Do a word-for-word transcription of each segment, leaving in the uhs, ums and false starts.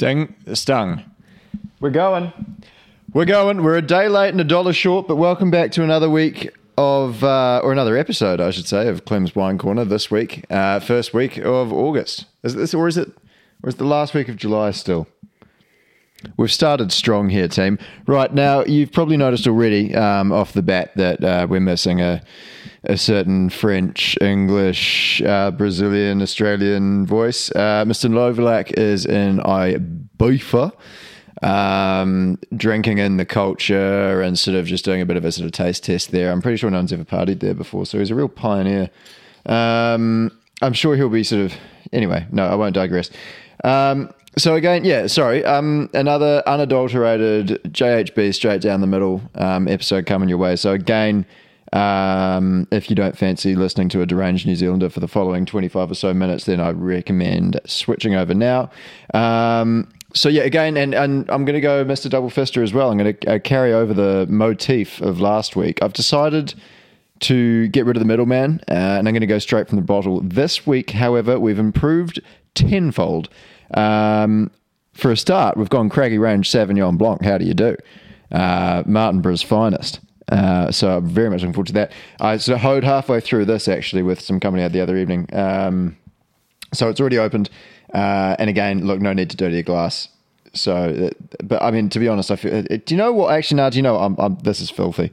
Ding, stung. We're going. We're going. We're a day late and a dollar short, but welcome back to another week of, uh, or another episode, I should say, of Clem's Wine Corner this week. Uh, first week of August. Is it this, or is it, or is it the last week of July still? We've started strong here, team. Right, now, you've probably noticed already um, off the bat that uh, we're missing a, a certain French, English, uh, Brazilian, Australian voice. Uh, Mister Novalak is in Ibiza, um, drinking in the culture and sort of just doing a bit of a sort of taste test there. I'm pretty sure no one's ever partied there before, so he's a real pioneer. Um, I'm sure he'll be sort of... Anyway, no, I won't digress. Um, so again, yeah, sorry, um, another unadulterated J H B straight down the middle um, episode coming your way. So again, um, if you don't fancy listening to a deranged New Zealander for the following twenty-five or so minutes, then I recommend switching over now. Um, so yeah, again, and, and I'm going to go Mister Double Fister as well. I'm going to uh, carry over the motif of last week. I've decided to get rid of the middleman, uh, and I'm going to go straight from the bottle. This week, however, we've improved tenfold. Um, for a start, we've gone Craggy Range Sauvignon Blanc. How do you do? Uh, Martinborough's finest. Uh, so I'm very much looking forward to that. I sort of hoed halfway through this actually with some company I had the other evening. Um, so it's already opened. Uh, and again, look, no need to dirty a glass. So, but I mean, to be honest, I feel, do you know what? Actually, no, do you know, I'm, I'm, this is filthy.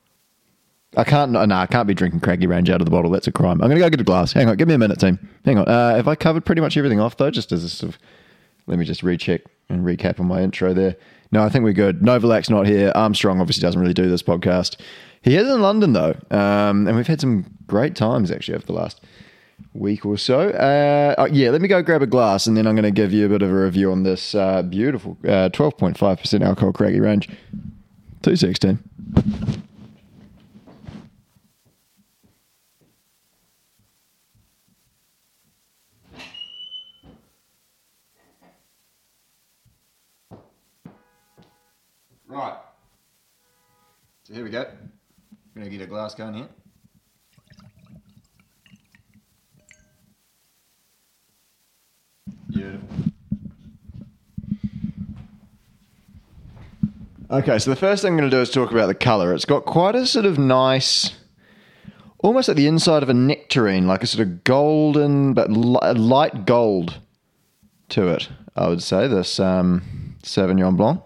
I can't, no, I can't be drinking Craggy Range out of the bottle. That's a crime. I'm going to go get a glass. Hang on, give me a minute, team. Hang on. Uh, have I covered pretty much everything off, though? Just as a sort of, let me just recheck and recap on my intro there. No, I think we're good. Novalak's not here. Armstrong obviously doesn't really do this podcast. He is in London, though. Um, and we've had some great times, actually, over the last week or so. Uh, oh, yeah, let me go grab a glass, and then I'm going to give you a bit of a review on this uh, beautiful uh, twelve point five percent alcohol Craggy Range. two sixteen. Right. So here we go. I'm going to get a glass going here. Beautiful. Okay, so the first thing I'm going to do is talk about the colour. It's got quite a sort of nice, almost like the inside of a nectarine, like a sort of golden, but li- light gold to it, I would say, this um, Sauvignon Blanc.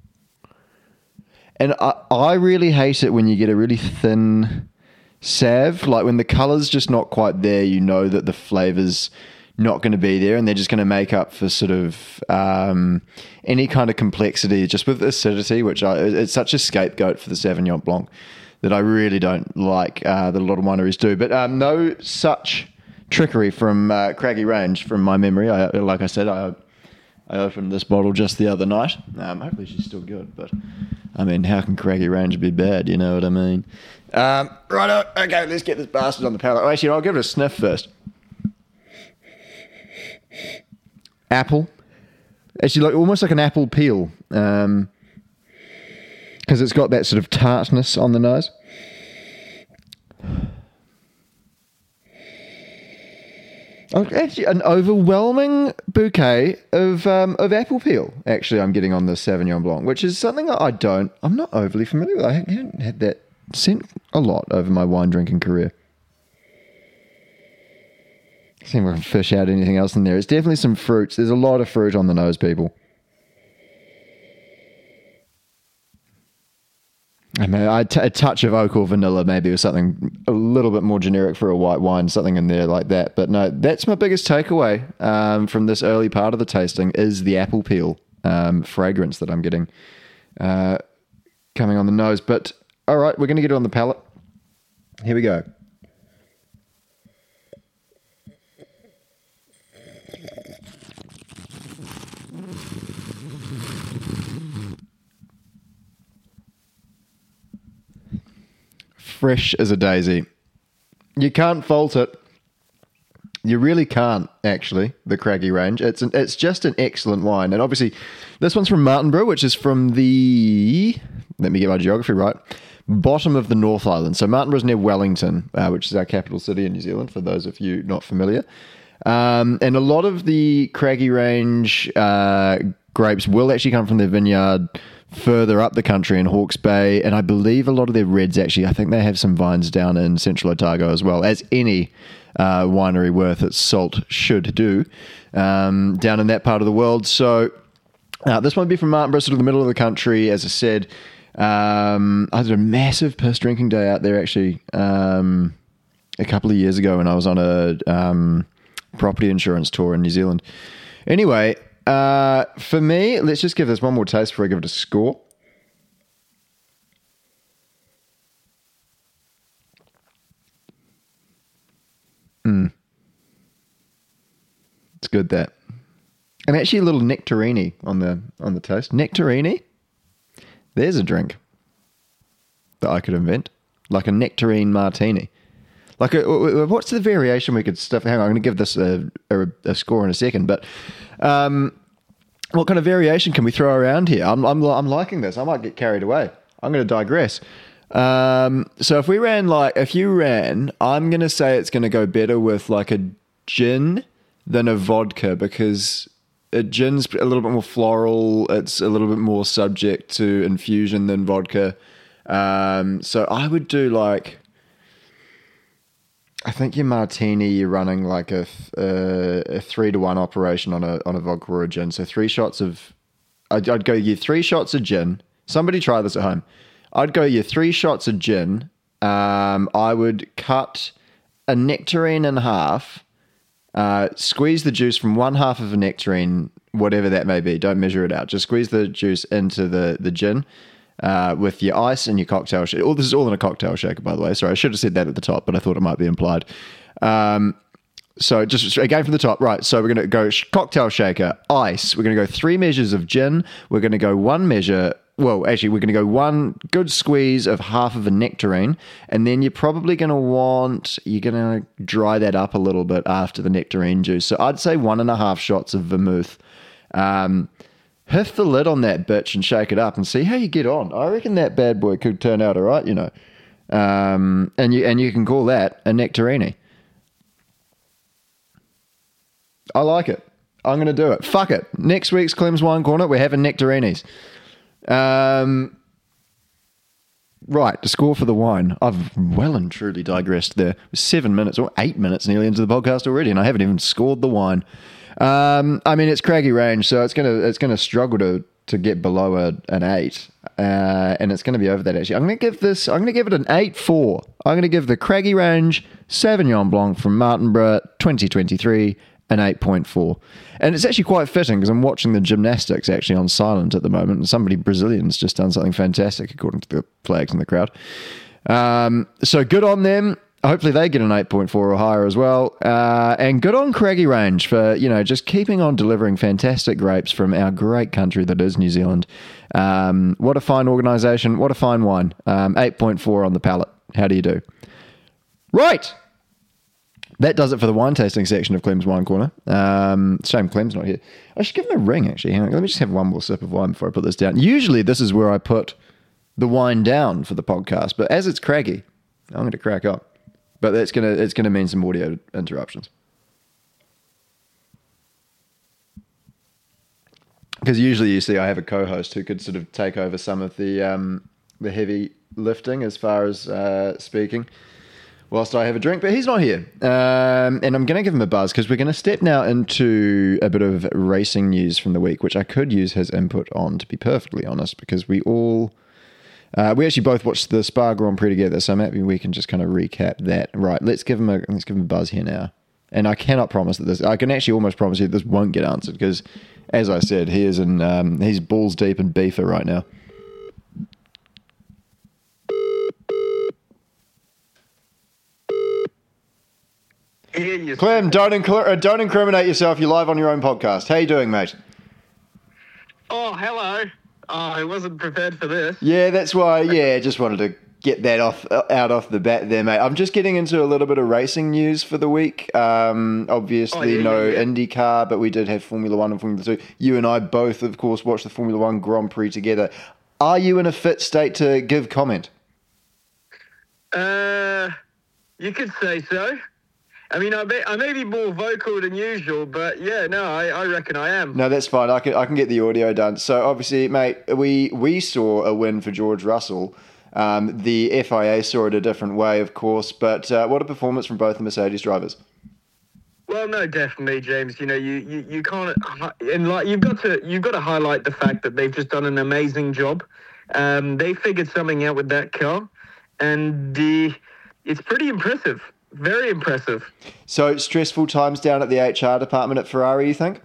And I, I really hate it when you get a really thin Sav, like when the colour's just not quite there, you know that the flavour's not going to be there and they're just going to make up for sort of um, any kind of complexity just with acidity, which I, it's such a scapegoat for the Sauvignon Blanc that I really don't like uh, that a lot of wineries do. But um, no such trickery from uh, Craggy Range from my memory. I, like I said, I I opened this bottle just the other night. Um, hopefully she's still good, but I mean, how can Craggy Range be bad? You know what I mean? Um, right, okay, let's get this bastard on the palate. Oh, actually, I'll give it a sniff first. Apple. Actually, like almost like an apple peel. Um, because it's got that sort of tartness on the nose. Oh, actually, an overwhelming bouquet of um, of apple peel. Actually, I'm getting on the Sauvignon Blanc, which is something that I don't. I'm not overly familiar with. I haven't had that scent a lot over my wine drinking career. See if I can fish out anything else in there. It's definitely some fruits. There's a lot of fruit on the nose, people. I mean, a, t- a touch of oak or vanilla maybe, or something a little bit more generic for a white wine, something in there like that. But no, that's my biggest takeaway um, from this early part of the tasting is the apple peel um, fragrance that I'm getting uh, coming on the nose. But all right, we're going to get it on the palate. Here we go. Fresh as a daisy. You can't fault it. You really can't, actually, the Craggy Range. It's an, it's just an excellent wine. And obviously, this one's from Martinborough, which is from the, let me get my geography right, bottom of the North Island. So Martinborough's near Wellington, uh, which is our capital city in New Zealand, for those of you not familiar. Um, and a lot of the Craggy Range uh, grapes will actually come from their vineyard further up the country in Hawke's Bay, and I believe a lot of their reds actually, I think they have some vines down in Central Otago as well, as any uh, winery worth its salt should do um, down in that part of the world. So uh, this one would be from Martinborough, sort of the middle of the country, as I said. Um, I did a massive piss drinking day out there actually um, a couple of years ago when I was on a um, property insurance tour in New Zealand. Anyway, Uh, for me, let's just give this one more taste before I give it a score. Mm. It's good, that. And actually a little nectarini on the on the toast. Nectarini? There's a drink that I could invent. Like a nectarine martini. Like, a, what's the variation we could stuff? Hang on, I'm going to give this a, a, a score in a second. But um, what kind of variation can we throw around here? I'm, I'm, I'm liking this. I might get carried away. I'm going to digress. Um, so if we ran like, if you ran, I'm going to say it's going to go better with like a gin than a vodka, because a gin's a little bit more floral. It's a little bit more subject to infusion than vodka. Um, so I would do like, I think your martini, you're running like a, a, a three to one operation on a on a vodka or a gin. So three shots of, I'd, I'd go you three shots of gin. Somebody try this at home. I'd go you three shots of gin. Um, I would cut a nectarine in half, uh, squeeze the juice from one half of a nectarine, whatever that may be. Don't measure it out. Just squeeze the juice into the, the gin. Uh, with your ice and your cocktail shaker. All this is all in a cocktail shaker, by the way. Sorry, I should have said that at the top, but I thought it might be implied. Um, so just again from the top, right? So we're going to go sh- cocktail shaker, ice. We're going to go three measures of gin. We're going to go one measure. Well, actually, we're going to go one good squeeze of half of a nectarine, and then you're probably going to want you're going to dry that up a little bit after the nectarine juice. So I'd say one and a half shots of vermouth. Um, Hiff the lid on that bitch and shake it up and see how you get on. I reckon that bad boy could turn out all right, you know. Um, and you and you can call that a nectarini. I like it. I'm going to do it. Fuck it. Next week's Clem's Wine Corner, we're having nectarinis. Um, right, the score for the wine. I've well and truly digressed there. It was seven minutes or eight minutes nearly into the podcast already, and I haven't even scored the wine. Um, I mean, it's Craggy Range, so it's gonna it's gonna struggle to to get below a, an eight, uh, and it's gonna be over that. Actually, I'm gonna give this. I'm gonna give it an eight four. I'm gonna give the Craggy Range Sauvignon Blanc from Martinborough twenty twenty-three an eight point four, and it's actually quite fitting because I'm watching the gymnastics actually on silent at the moment, and somebody Brazilian's just done something fantastic according to the flags in the crowd. Um, so good on them. Hopefully they get an eight point four or higher as well. Uh, and good on Craggy Range for, you know, just keeping on delivering fantastic grapes from our great country that is New Zealand. Um, what a fine organisation. What a fine wine. Um, eight point four on the palate. How do you do? Right. That does it for the wine tasting section of Clem's Wine Corner. Um, shame Clem's not here. I should give him a ring, actually. Hang on. Let me just have one more sip of wine before I put this down. Usually this is where I put the wine down for the podcast, but as it's craggy, I'm going to crack up. But it's gonna it's gonna mean some audio interruptions, because usually you see I have a co-host who could sort of take over some of the um, the heavy lifting as far as uh, speaking, whilst I have a drink. But he's not here, um, and I'm gonna give him a buzz because we're gonna step now into a bit of racing news from the week, which I could use his input on, to be perfectly honest, because we all. Uh, we actually both watched the Spa Grand Prix together, so maybe we can just kind of recap that. Right, let's give him a let's give him a buzz here now. And I cannot promise that this. I can actually almost promise you that this won't get answered because, as I said, he is in um, he's balls deep in beefer right now. Yeah, Clem, don't inc- uh, don't incriminate yourself. You're live on your own podcast. How you doing, mate? Oh, hello. Oh, I wasn't prepared for this. Yeah, that's why. Yeah, just wanted to get that off out off the bat there, mate. I'm just getting into a little bit of racing news for the week. Um, obviously, oh, yeah, no yeah, yeah. IndyCar, but we did have Formula One and Formula Two. You and I both, of course, watched the Formula One Grand Prix together. Are you in a fit state to give comment? Uh, you could say so. I mean, I may, I may be more vocal than usual, but yeah, no, I, I reckon I am. No, that's fine. I can I can get the audio done. So obviously, mate, we we saw a win for George Russell. Um, the F I A saw it a different way, of course. But uh, what a performance from both the Mercedes drivers. Well, no, definitely, James. You know, you, you, you can't, and like you've got to you've got to highlight the fact that they've just done an amazing job. Um, they figured something out with that car, and the it's pretty impressive, very impressive. So stressful times down at the H R department at Ferrari, you think?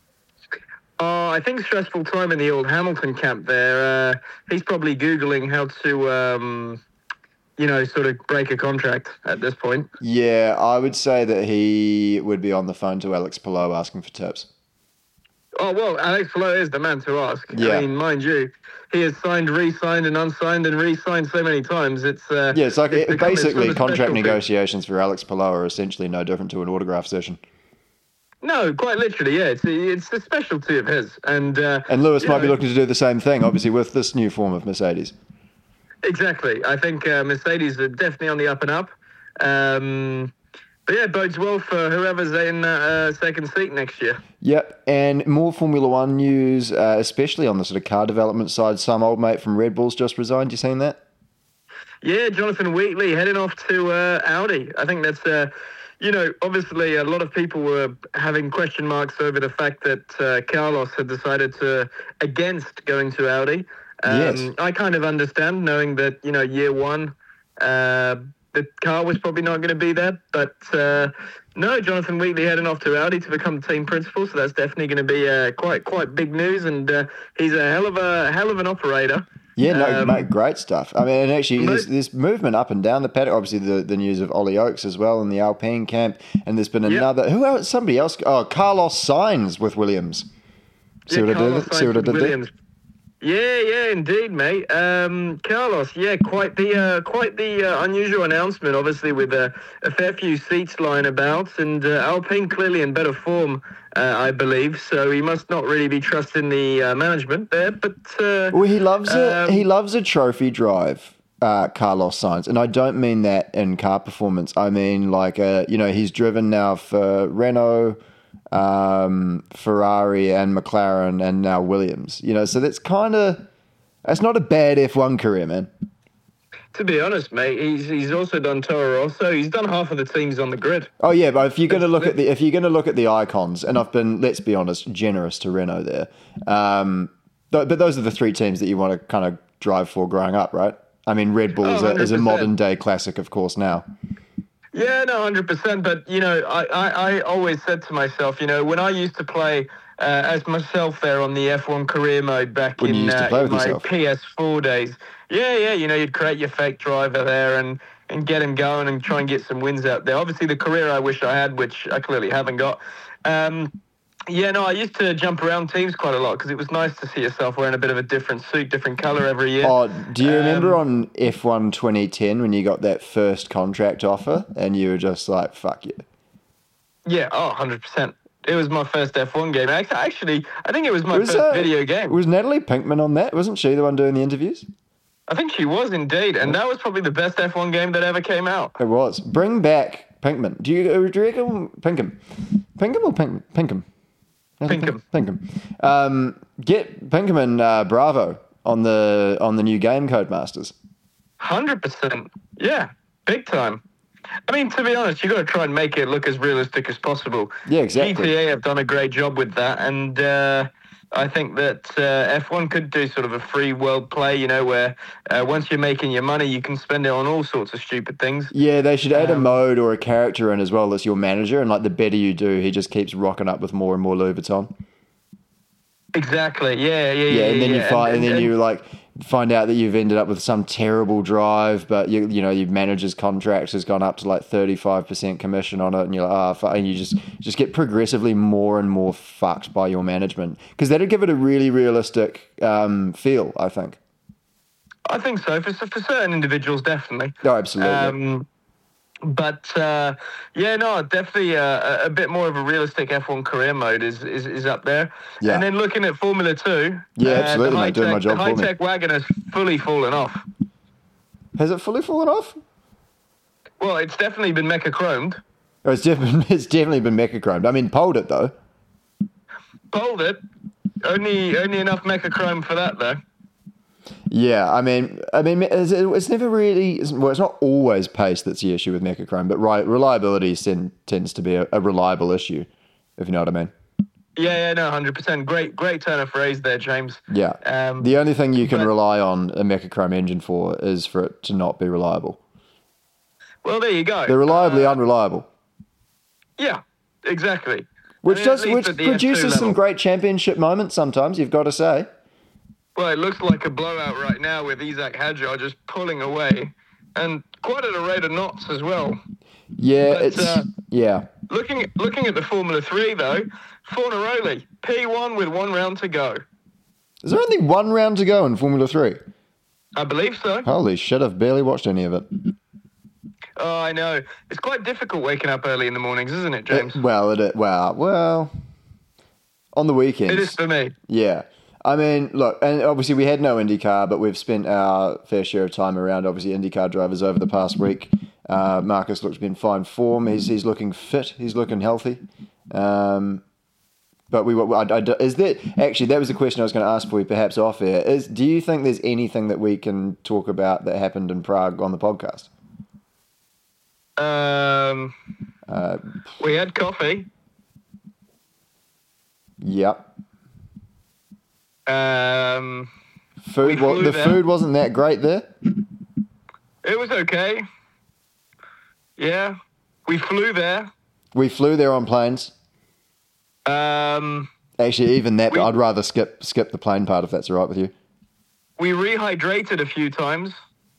Oh, I think stressful time in the old Hamilton camp there. Uh, he's probably Googling how to, um, you know, sort of break a contract at this point. Yeah, I would say that he would be on the phone to Alex Palou asking for tips. Oh, well, Alex Palou is the man to ask. Yeah. I mean, mind you, he has signed, re-signed and unsigned and re-signed so many times. It's uh, Yeah, it's like it's it, become- it's basically sort of contract specialty. negotiations for Alex Palou are essentially no different to an autograph session. No, quite literally, yeah. It's it's the specialty of his. And uh, And Lewis you might be know, looking to do the same thing, obviously, with this new form of Mercedes. Exactly. I think uh, Mercedes are definitely on the up and up. Um, but yeah, bodes well for whoever's in that uh, second seat next year. Yep, and more Formula One news, uh, especially on the sort of car development side. Some old mate from Red Bull's just resigned. You seen that? Yeah, Jonathan Wheatley heading off to uh, Audi. I think that's, uh, you know, obviously a lot of people were having question marks over the fact that uh, Carlos had decided to against going to Audi. Um, Yes. I kind of understand, knowing that, you know, year one, uh, the car was probably not going to be there. But uh, no, Jonathan Wheatley heading off to Audi to become team principal, so that's definitely going to be uh, quite quite big news. And uh, he's a hell of a hell of an operator. Yeah, no, Um, mate, great stuff. I mean, and actually, but- there's, there's movement up and down the paddock. Obviously, the, the news of Ollie Oakes as well in the Alpine camp, and there's been Yep. another. Who else? Somebody else. Oh, Carlos Sainz with Williams. See Yeah, what I Carlos did? See what I Sainz did there? Williams. Yeah, yeah, indeed, mate. Um, Carlos, yeah, quite the uh, quite the uh, unusual announcement. Obviously, with uh, a fair few seats lying about, and uh, Alpine clearly in better form, uh, I believe. So he must not really be trusting the uh, management there. But uh, Well, he loves a Um, he loves a trophy drive, uh, Carlos Sainz, and I don't mean that in car performance. I mean like uh, you know he's driven now for Renault, um, Ferrari, and McLaren, and now Williams. You know, so that's kind of that's not a bad F one career, man. to be honest, mate, he's he's also done Toro Rosso. He's done half of the teams on the grid. Oh yeah, but if you're going to look at the if you're going to look at the icons, and I've been, let's be honest, generous to Renault there. Um, th- but those are the three teams that you want to kind of drive for growing up, right? I mean, Red Bull is, Oh, a, is a one hundred percent. modern day classic, of course, now. Yeah, no, one hundred percent. But, you know, I, I, I always said to myself, you know, when I used to play uh, as myself there on the F one career mode back When in, you used to uh, play in with my yourself. P S four days. Yeah, yeah, you know, you'd create your fake driver there and, and get him going and try and get some wins out there. Obviously, the career I wish I had, which I clearly haven't got. Um, yeah, no, I used to jump around teams quite a lot because it was nice to see yourself wearing a bit of a different suit, different colour every year. Oh, do you remember Um, on F one twenty ten when you got that first contract offer and you were just like, fuck you? Yeah, oh, one hundred percent. It was my first F one game. Ac- Actually, I think it was my Was, first uh, video game. Was Natalie Pinkman on that? Wasn't she the one doing the interviews? I think she was indeed, and that was probably the best F one game that ever came out. It was. Bring back Pinkman. Do you, do you reckon Pinkham? Pinkham or Pink, Pinkham? Pinkham. Pinkham. Um, get Pinkham and uh, Bravo on the on the new game Codemasters. Hundred percent. Yeah, big time. I mean, to be honest, you got to try and make it look as realistic as possible. Yeah, exactly. G T A have done a great job with that, and uh, I think that uh, F one could do sort of a free world play, you know, where uh, once you're making your money, you can spend it on all sorts of stupid things. Yeah, they should add a Um, mode or a character in as well as your manager, and like the better you do, he just keeps rocking up with more and more Louis Vuitton. Exactly. Yeah, yeah, yeah. Yeah, and then you yeah. find, and, then and- you like find out that you've ended up with some terrible drive, but you you know your manager's contract has gone up to like thirty five percent commission on it, and you're like, ah, oh, and you just just get progressively more and more fucked by your management because that'd give it a really realistic um, feel, I think. I think so for for certain individuals, definitely. Oh, absolutely. Um, but uh, yeah, no, definitely uh, a, a bit more of a realistic F one career mode is, is, is up there. Yeah. And then looking at Formula Two, Yeah, uh, absolutely, the mate, doing my high-tech- job the for me. high-tech wagon has fully fallen off. Has it fully fallen off? Well, it's definitely been mecha chromed. Oh, it's definitely it's definitely been mechachromed. I mean, poled it though. Poled it. Only only enough mechachrome for that though. Yeah, I mean, I mean, it's, it's never really. It's, well, it's not always pace that's the issue with mechachrome, but right, reliability tend, tends to be a, a reliable issue, if you know what I mean. Yeah, yeah, no, one hundred percent. Great, great turn of phrase there, James. Yeah. Um, the only thing you can but, rely on a mechachrome engine for is for it to not be reliable. Well, there you go. They're reliably uh, unreliable. Yeah, exactly. Which I mean, does, at least which at the F two produces some level. great championship moments sometimes, you've got to say. Well, it looks like a blowout right now with Isaac Hadjar just pulling away, and quite at a rate of knots as well. Yeah, But, it's, uh, yeah. Looking looking at the Formula three, though, Fornaroli, P one with one round to go. Is there only one round to go in Formula three? I believe so. Holy shit, I've barely watched any of it. Oh, I know. It's quite difficult waking up early in the mornings, isn't it, James? It, well, it, well, well, on the weekends. It is for me. Yeah. I mean, look, and obviously we had no IndyCar, but we've spent our fair share of time around, obviously, IndyCar drivers over the past week. Uh, Marcus looks to be in fine form. He's he's looking fit. He's looking healthy. Um, but we, I, I, is that actually that was the question I was going to ask for you, perhaps off air. Is do you think there's anything that we can talk about that happened in Prague on the podcast? Um, Uh, we had coffee. yep. Um, Food. we Wa- flew the there. food wasn't that great there. it was okay. Yeah, we flew there. We flew there on planes. Um, Actually, even that, We- I'd rather skip skip the plane part if that's all right with you. we rehydrated a few times.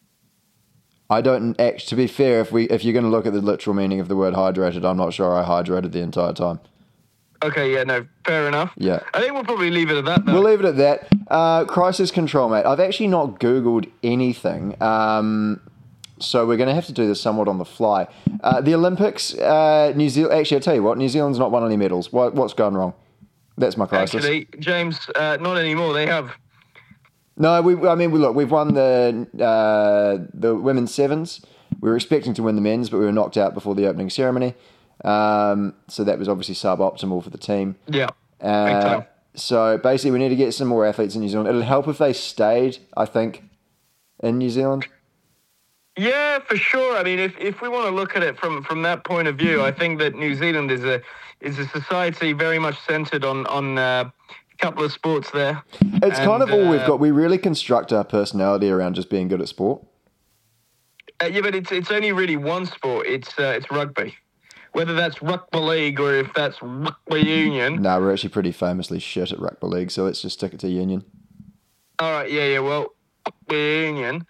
I don't act. To be fair, if we if you're going to look at the literal meaning of the word hydrated, I'm not sure I hydrated the entire time. Okay, yeah, no, fair enough. Yeah. I think we'll probably leave it at that, though. We'll leave it at that. Uh, crisis control, mate. I've actually not Googled anything, um, so we're going to have to do this somewhat on the fly. Uh, the Olympics, uh, New Zealand. Actually, I'll tell you what, New Zealand's not won any medals. What, what's gone wrong? That's my crisis. Actually, James, uh, not anymore. They have. No, we. I mean, we, look, we've won the uh, the women's sevens. We were expecting to win the men's, but we were knocked out before the opening ceremony. Um, so that was obviously suboptimal for the team. Yeah. Big Uh, time. so basically, we need to get some more athletes in New Zealand. It'll help if they stayed, I think, in New Zealand. Yeah, for sure. I mean, if, if we want to look at it from, from that point of view, I think that New Zealand is a is a society very much centred on on uh, a couple of sports there. It's And, kind of all we've uh, got. We really construct our personality around just being good at sport. Uh, yeah, but it's it's only really one sport. It's uh, it's rugby. Whether that's rugby league or if that's rugby union. No, we're actually pretty famously shit at rugby league, so let's just stick it to union. All right, yeah, yeah. Well, rugby union.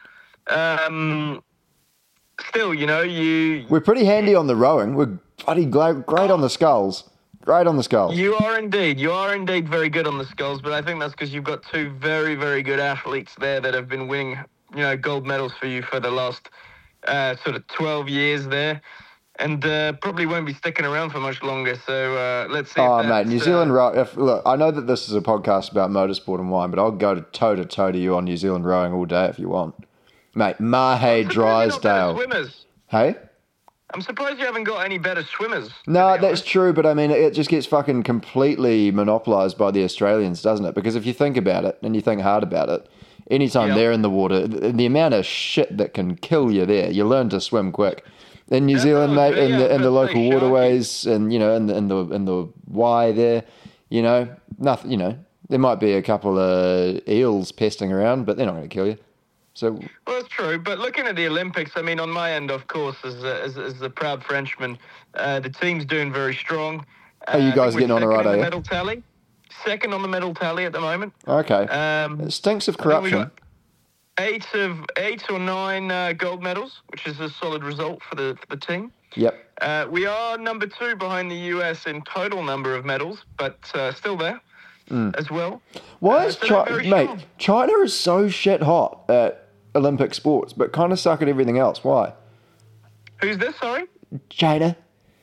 Um, still, you know, you We're pretty handy on the rowing. We're bloody gla- great on the sculls. Great on the sculls. you are indeed you are indeed very good on the sculls. But I think that's because you've got two very very good athletes there that have been winning, you know, gold medals for you for the last uh, sort of twelve years there. And uh, probably won't be sticking around for much longer. So uh, let's see. Oh, if mate, that's, New uh, Zealand row. If, look, I know that this is a podcast about motorsport and wine, but I'll go to toe to toe to you on New Zealand rowing all day if you want, mate. Mahe I'm surprised you're not better Drysdale. Swimmers. Hey, I'm surprised you haven't got any better swimmers. to no, be that's honest. true, but I mean, it just gets fucking completely monopolised by the Australians, doesn't it? Because if you think about it and you think hard about it, anytime Yeah. they're in the water, the, the amount of shit that can kill you there, you learn to swim quick. In New Yeah, Zealand, no, mate, in yeah, the in the but local they sharky. waterways, and you know, in the in the in the Y there, you know, nothing. You know, there might be a couple of eels pesting around, but they're not going to kill you. So Well, that's true. But looking at the Olympics, I mean, on my end, of course, as a, as, as a proud Frenchman, uh, the team's doing very strong. Uh, Are you I think guys we're getting on all second right, in are the you? medal tally. Second on the medal tally at the moment. okay, Um, it stinks of I think we corruption. got eight of eight or nine uh, gold medals, which is a solid result for the for the team. Yep. Uh, we are number two behind the U S in total number of medals, but uh, still there as well. Why Uh, is so they're China, very mate? strong. China is so shit hot at Olympic sports, but kind of suck at everything else. Why? Who's this? Sorry, China,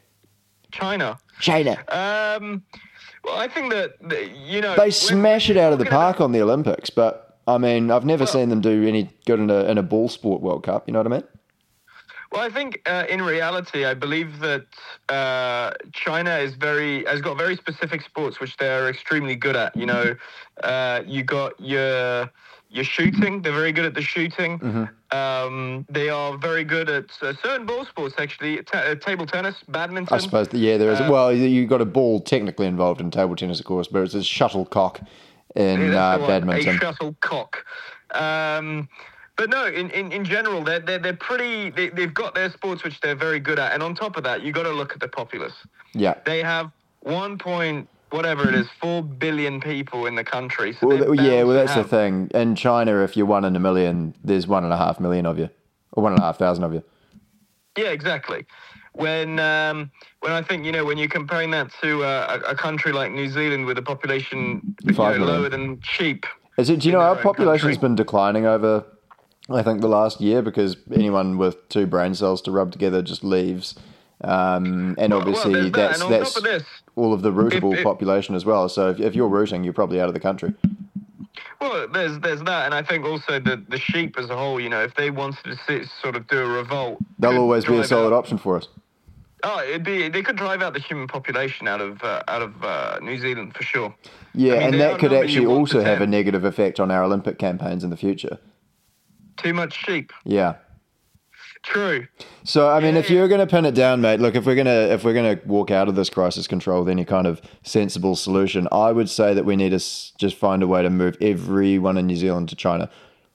China. China. Um, well, I think that, that you know They when- smash it out of the looking at park on the Olympics, but I mean, I've never Well- seen them do any good in a in a ball sport World Cup. You know what I mean? Well, I think uh, in reality, I believe that uh, China is very has got very specific sports which they're extremely good at. You know, uh, you got your your shooting. They're very good at the shooting. Mm-hmm. Um, they are very good at uh, certain ball sports, actually. Ta- uh, table tennis, badminton. I suppose, that, yeah, there is. Uh, well, you got a ball technically involved in table tennis, of course, but it's a shuttlecock in Yeah, uh, that's the one, badminton. A shuttlecock. Um, but no, in, in, in general, they're, they're, they're pretty, they, they've got their sports which they're very good at. And on top of that, you got to look at the populace. Yeah. They have one point, whatever it is, four billion people in the country. So Well, yeah, well, that's have, the thing. In China, if you're one in a million, there's one and a half million of you, or one and a half thousand of you. Yeah, exactly. When um, when I think, you know, when you're comparing that to uh, a, a country like New Zealand with a population you know, lower than sheep. Is it? Do you know our population's country. been declining over, I think, the last year because anyone with two brain cells to rub together just leaves, um, and Well, obviously well, that. that's And on that's top of this, all of the rootable if- if- population as well. So if, if you're rooting, you're probably out of the country. Well, there's there's that, and I think also the the sheep as a whole. You know, if they wanted to sit, sort of do a revolt, They'll could always be a drive solid out- option for us. Oh, it'd be they could drive out the human population out of uh, out of uh, New Zealand for sure. Yeah, I mean, and they that could outnumber actually you one also to have a ten. negative effect on our Olympic campaigns in the future. Too much sheep. Yeah. True. So I mean, Yeah, if yeah. you're going to pin it down, mate, look, if we're gonna if we're gonna walk out of this crisis control with any kind of sensible solution, I would say that we need to s- just find a way to move everyone in New Zealand to China.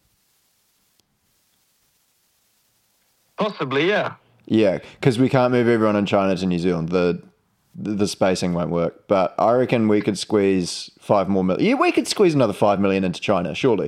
Possibly, yeah. Yeah, because we can't move everyone in China to New Zealand. The, the the spacing won't work. But I reckon we could squeeze five more million. Yeah, we could squeeze another five million into China, surely.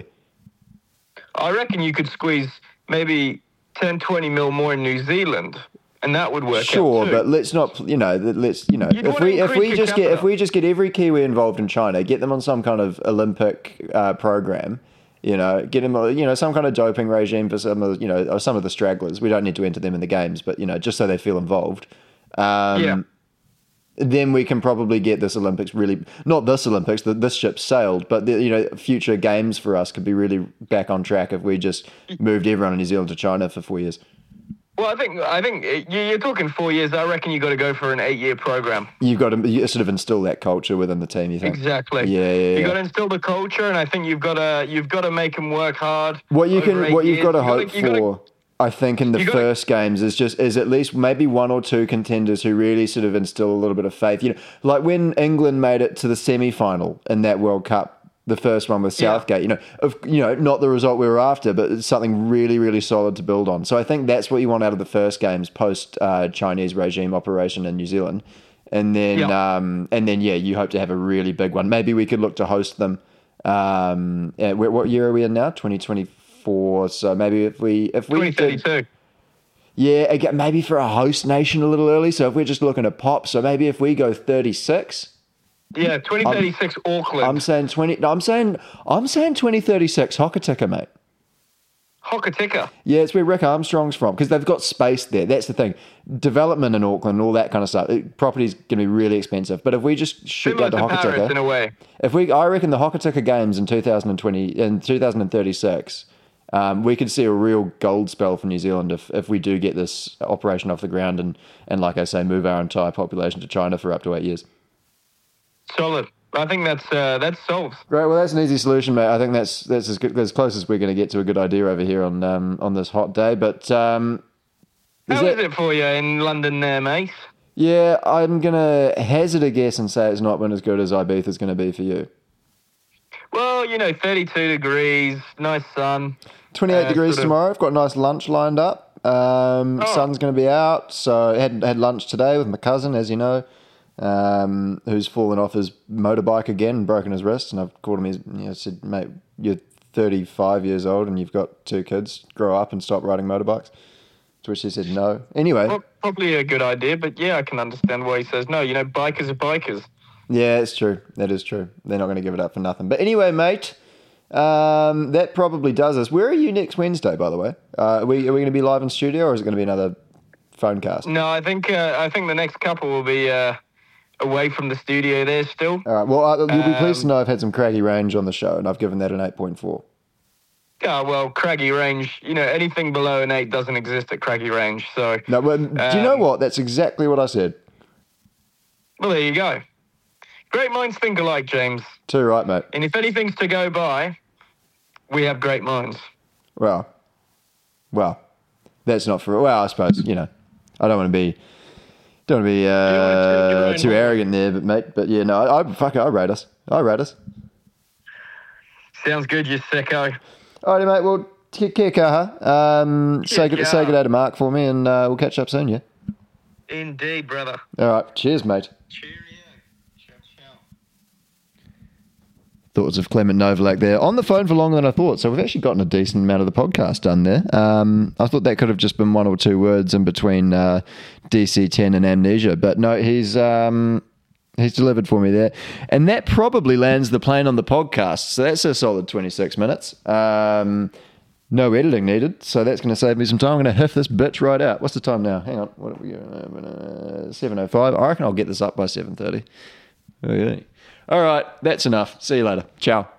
I reckon you could squeeze maybe ten, twenty mil more in New Zealand, and that would work. Sure, out too. but let's not. You know, let's. You know, You'd if wanna we if increase we your just get if capital. we just get every Kiwi involved in China, get them on some kind of Olympic uh, program. You know, get them. You know, some kind of doping regime for some of you know or some of the stragglers. We don't need to enter them in the games, but you know, just so they feel involved. Um, Yeah. Then we can probably get this Olympics really not this Olympics. The, this ship sailed, but the, you know, future games for us could be really back on track if we just moved everyone in New Zealand to China for four years. Well, I think I think uh, you- you're talking four years. I reckon you got to go for an eight-year program. You've got to you sort of instill that culture within the team. You think Exactly. Yeah, yeah, yeah. You got to instill the culture, and I think you've got to you've got to make them work hard. What you over can, eight what you've years. got to You gotta- hope you gotta- for, I think, in the you gotta- first games is just is at least maybe one or two contenders who really sort of instill a little bit of faith. You know, like when England made it to the semi-final in that World Cup, the first one with Yeah. Southgate. You know, of you know, not the result we were after, but it's something really, really solid to build on. So I think that's what you want out of the first games post uh, Chinese regime operation in New Zealand, and then Yeah. um, and then yeah, you hope to have a really big one. Maybe we could look to host them. Um, yeah, what what year are we in now? twenty twenty-four. So maybe if we if we twenty did, thirty-two. yeah, again, maybe for a host nation a little early. So if we're just looking at pop, so maybe if we go thirty-six. Yeah, twenty thirty-six Auckland. I'm saying twenty. No, I'm saying I'm saying twenty thirty-six Hokitika, mate. Hokitika. Yeah, it's where Rick Armstrong's from because they've got space there. That's the thing. Development in Auckland, all that kind of stuff. It, property's going to be really expensive. But if we just shoot Similar down to to Paris in Hokitika, a way. if we, I reckon the Hokitika Games in two thousand twenty in two thousand thirty-six, um, we could see a real gold spell for New Zealand if if we do get this operation off the ground and and like I say, move our entire population to China for up to eight years. Solid. I think that's uh, that's solved. Great. Well, that's an easy solution, mate. I think that's that's as good, as close as we're going to get to a good idea over here on um, on this hot day. But um, How that- is it for you in London there, mate? Yeah, I'm going to hazard a guess and say it's not been as good as Ibiza's going to be for you. Well, you know, thirty-two degrees, nice sun. twenty-eight Uh, degrees sort of- tomorrow. I've got a nice lunch lined up. Um, Oh. Sun's going to be out. So I had, had lunch today with my cousin, as you know, um, who's fallen off his motorbike again and broken his wrist. And I've called him, he's, you know, said, mate, you're thirty-five years old and you've got two kids. Grow up and stop riding motorbikes. To which he said no. Anyway. Well, probably a good idea, but yeah, I can understand why he says no. You know, bikers are bikers. Yeah, it's true. That is true. They're not going to give it up for nothing. But anyway, mate, um, that probably does us. Where are you next Wednesday, by the way? Uh, are we, are we going to be live in studio or is it going to be another phone cast? No, I think uh, I think the next couple will be uh, away from the studio there still. All right. Well, uh, you'll be pleased to Um, know I've had some craggy range on the show and I've given that an eight point four. Oh, well, Craggy Range, you know, anything below an eight doesn't exist at Craggy Range. So, No, but um, do you know what? That's exactly what I said. Well, there you go. Great minds think alike, James. Too right, mate. And if anything's to go by, we have great minds. Well, well, that's not for. Well, I suppose you know, I don't want to be, don't want to be uh, too arrogant there, but mate. But yeah, no, I, I fuck it. I rate us. I rate us. Sounds good, you sicko. Alrighty, mate. Well, kia kia kaha. Um, say good, say good day to Mark for me, and uh, we'll catch up soon. Yeah. Indeed, brother. All right. Cheers, mate. Cheerio. Ciao, ciao. Thoughts of Clement Novalak there. On the phone for longer than I thought, so we've actually gotten a decent amount of the podcast done there. Um, I thought that could have just been one or two words in between uh, D C ten and Amnesia, but no, he's um, he's delivered for me there. And that probably lands the plane on the podcast, so that's a solid twenty-six minutes. Um, no editing needed, so that's going to save me some time. I'm going to hiff this bitch right out. What's the time now? Hang on. What are we uh, seven oh five. I reckon I'll get this up by seven thirty. Okay. All right, that's enough. See you later. Ciao.